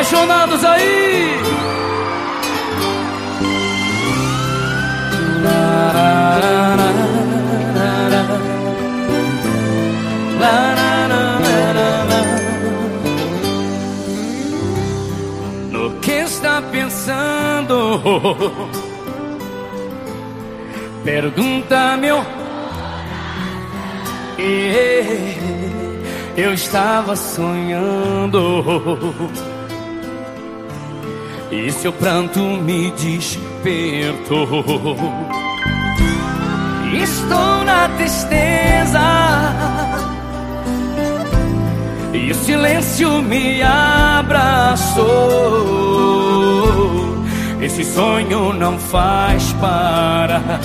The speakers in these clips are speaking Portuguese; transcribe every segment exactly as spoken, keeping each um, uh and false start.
apaixonados aí. No que está pensando? Pergunta-me. Eu estava sonhando e seu pranto me despertou. Estou na tristeza e o silêncio me abraçou. Esse sonho não faz parar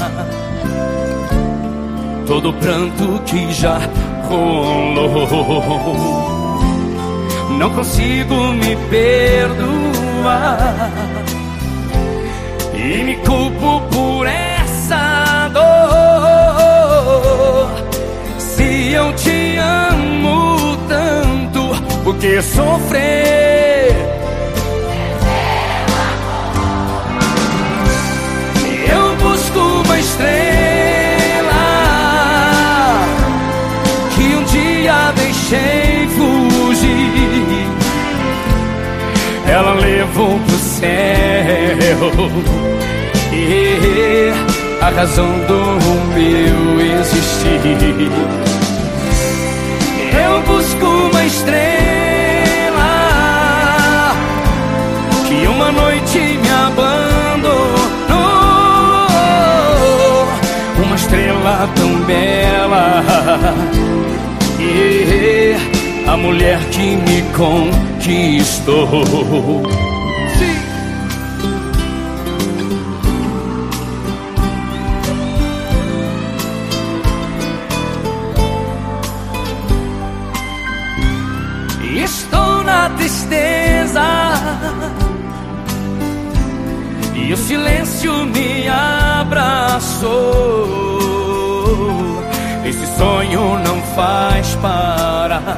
todo o pranto que já rolou. Não consigo me perdoar e me culpo por essa dor. Se eu te amo tanto, por que sofrer? Eu busco uma estrela que um dia deixei fugir. Ela levou pro céu e a razão do meu existir. Eu busco uma estrela que uma noite me abandonou. Uma estrela tão bela, e a mulher que me conquistou. Sim. Estou na tristeza e o silêncio me abraçou. Esse sonho não faz parar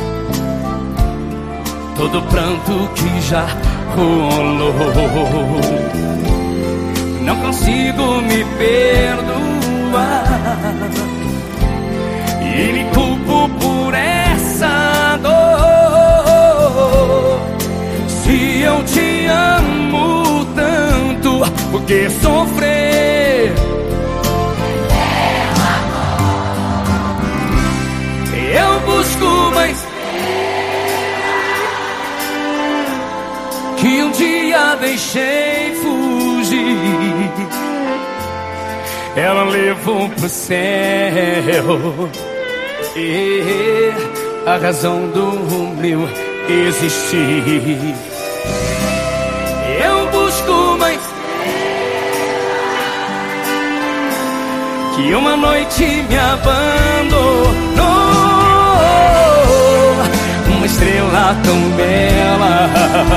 todo o pranto que já rolou. Não consigo me perdoar e me culpo por essa dor. Se eu te amo tanto, por que sofrer? Eu busco uma estrela que um dia deixei fugir. Ela levou pro céu e a razão do meu existir. Eu busco uma estrela que uma noite me abandonou. Uma estrela tão bela,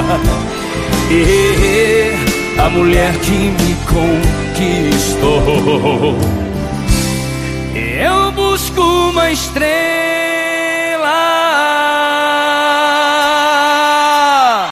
e a mulher que me conquistou. Eu busco uma estrela